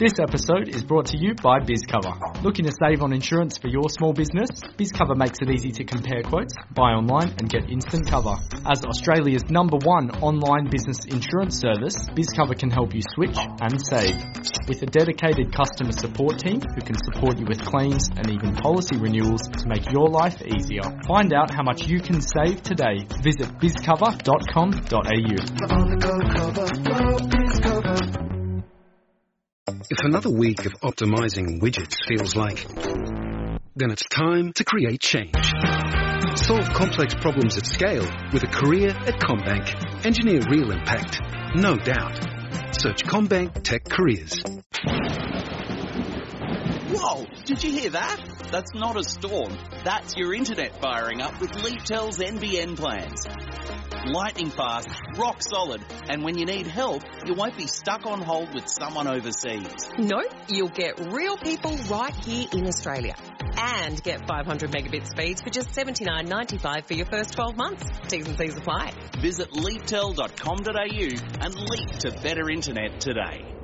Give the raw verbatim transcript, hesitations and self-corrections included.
This episode is brought to you by BizCover. Looking to save on insurance for your small business? BizCover makes it easy to compare quotes, buy online and get instant cover. As Australia's number one online business insurance service, BizCover can help you switch and save. With a dedicated customer support team who can support you with claims and even policy renewals to make your life easier. Find out how much you can save today. Visit biz cover dot com dot a u. If another week of optimizing widgets feels like, then it's time to create change. Solve complex problems at scale with a career at CommBank. Engineer real impact, no doubt. Search CommBank Tech Careers. Whoa, did you hear that? That's not a storm. That's your internet firing up with LeapTel's N B N plans. Lightning fast, rock solid, and when you need help, you won't be stuck on hold with someone overseas. No, you'll get real people right here in Australia. And get five hundred megabit speeds for just seventy-nine ninety-five for your first twelve months. T's and C's apply. Visit leaptel dot com dot a u and leap to better internet today.